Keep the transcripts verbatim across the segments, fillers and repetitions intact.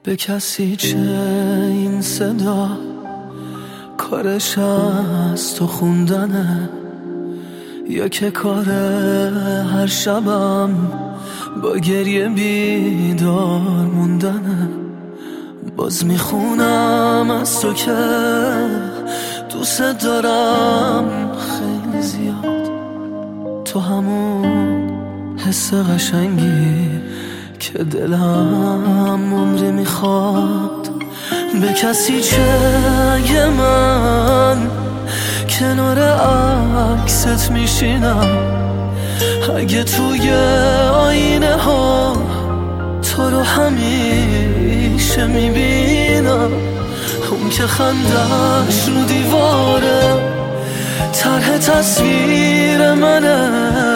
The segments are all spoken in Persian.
به کسی چه این صدا، کارش از تو خوندنه یا که کار هر شبم با گریه بیدار موندنه؟ باز میخونم از تو که دوست دارم خیلی زیاد، تو همون حس قشنگی که دلم عمری میخواد. به کسی چه یه من کنار عکست میشینم، اگه توی آینه ها تو رو همیشه میبینم، اون که خندش رو دیواره طرح تصویر منه،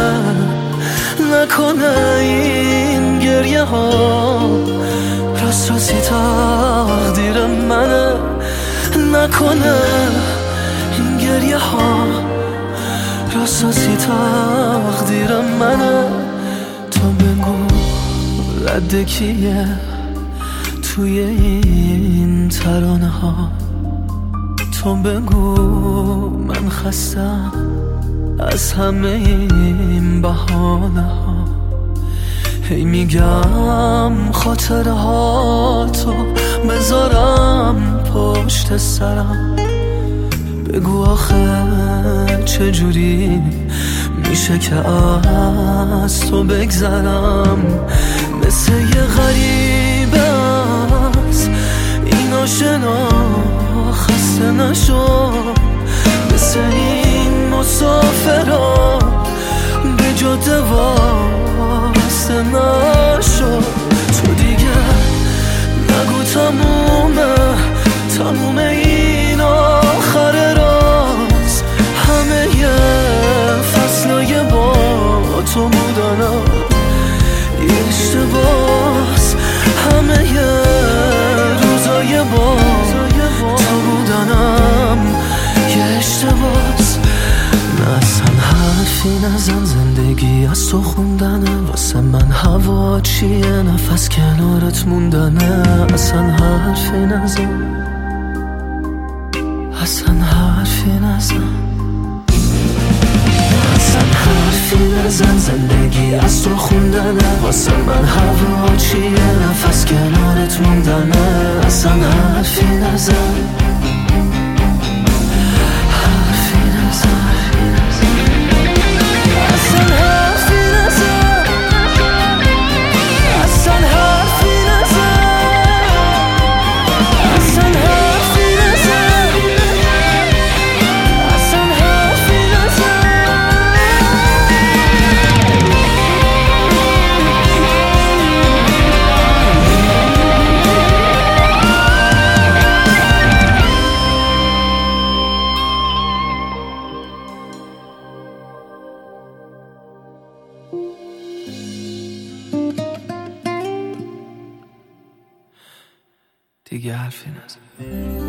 نکنه این گریه ها راست راستی تقدیر منه، نکنه این گریه ها راست راستی تقدیر منه. تو بگو رد کیه توی این ترانه ها، تو بگو من خستم از همه این بهانه ها. هی میگم خاطره ها تو بذارم پشت سرم، بگو آخه چجوری میشه که از تو بگذرم؟ مثل یه غریبه از این آشنا خسته نشو، مثل این مسافرها به جاده واسه نشو. تو دیگه نگو تمومه تموم این آخر راز، همه یه فصلای با تو بودنم یه اشتباس، همه یه روزای با تو بودنم یه اشتباس. نه اصلا حرفی نزن، زندگی از تو خوندنه، واسه من هوا چیه نفس کنارت موندنه. اصلا حرفی نزن، اصلا حرفی نزن، اصلا حرفی نزن، زندگی از تو خوندنه، واسه من هوا چیه نفس کنارت موندنه. اصلا حرفی نزن، حرفی نزن، اصلا حرفی نزن، اصلا حرفی نزن، اصلا حرفی نزن، اصلا حرفی نزن. دیگه حرفی نزن.